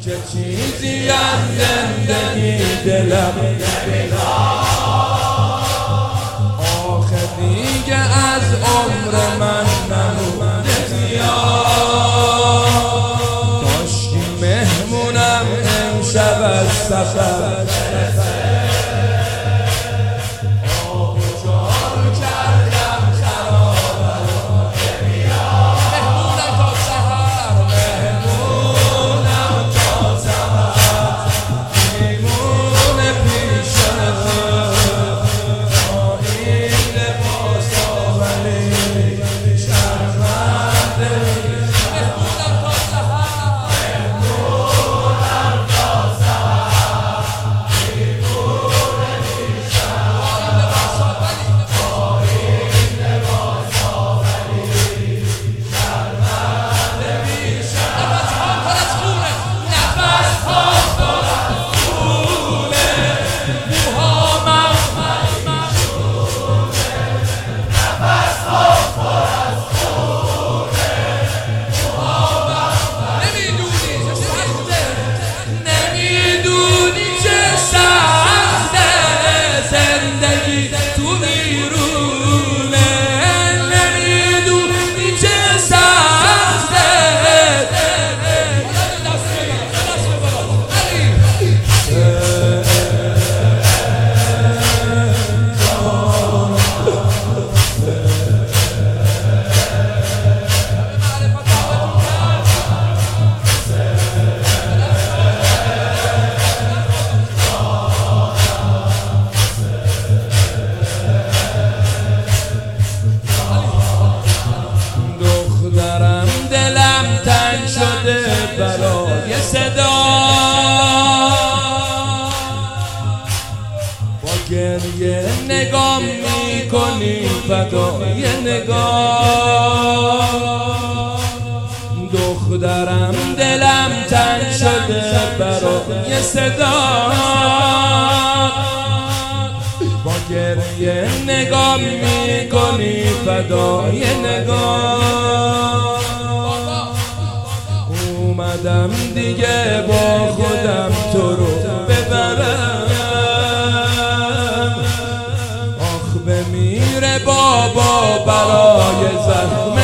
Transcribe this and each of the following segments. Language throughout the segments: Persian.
چه چیزی از زندگی دلم آخه دیگه از عمر من نمونده زیاد کاشکی مهمونم امشب از سفر برای صدا با گریه نگاه میکنی فدای نگاه دخترم دلم تنگ شده برای صدا با گریه نگاه میکنی فدای نگاه اومدم دیگه با خودم تو رو ببرم آخ بمیره بابا برای زخم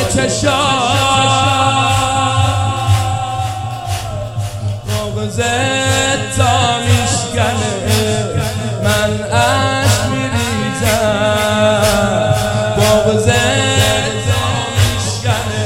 چشام مغزت تا میشکنه من عشق میریزم مغزت تا میشکنه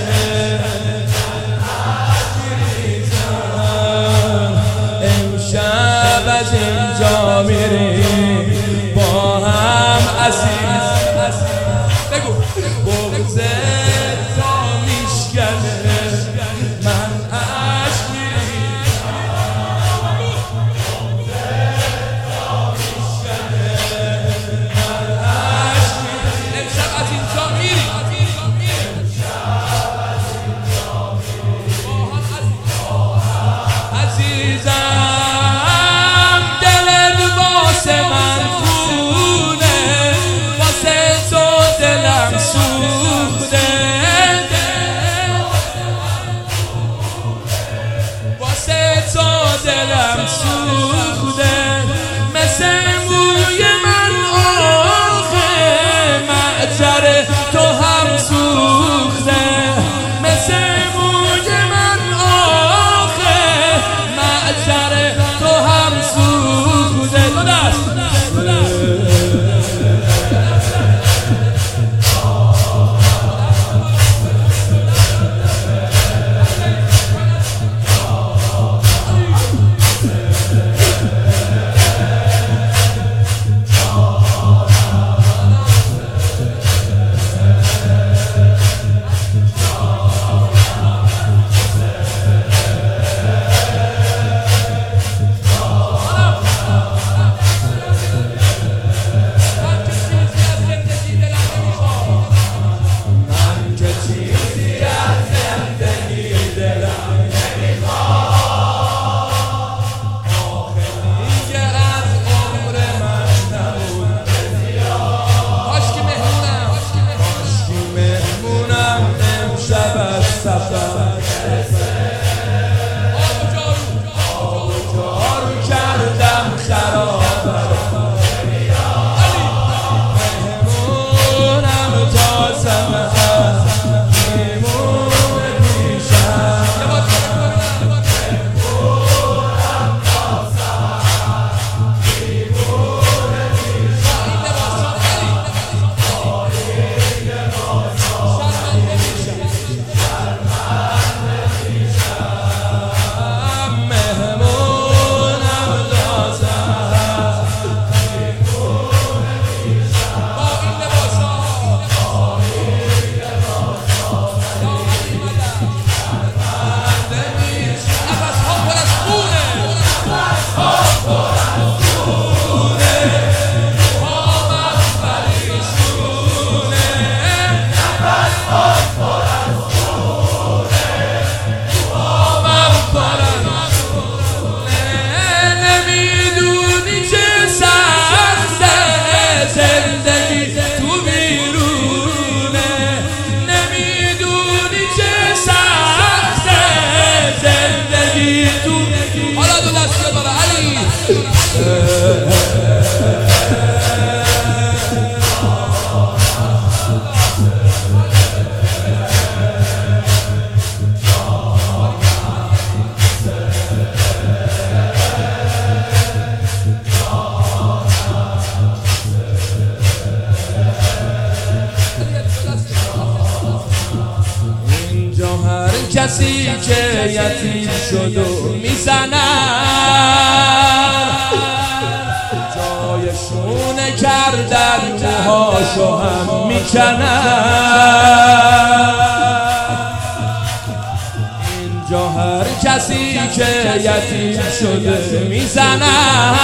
امشب از اینجا میریم با هم عزیز بگو بغضت تا میشکنه من عشق میریزم بغضت تا میشکنه من عشق میریزم امشب از اینجا میریم با هم عزیزم بگی تو حالا دو دسته بالا علی کسی که یتیم شد و میزنن جایشونه کردن موهاشو هم میکنن اینجا هر کسی که یتیم شده میزنن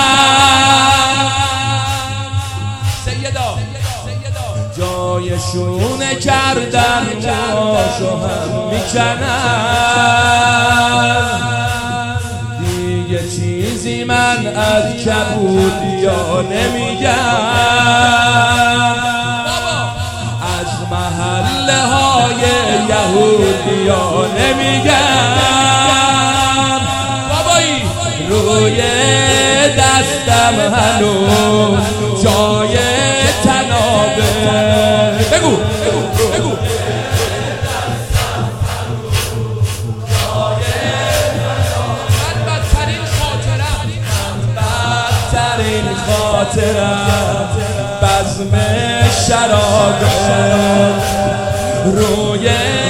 جایشونه کردن موهاشو هم میکنن دیگه چیزی من از کبودیا نمیگم از محله های یهودیا نمیگم بابایی روی دستم هنوز جای تنابه بگو بدترین خاطرم بزم شرابه روی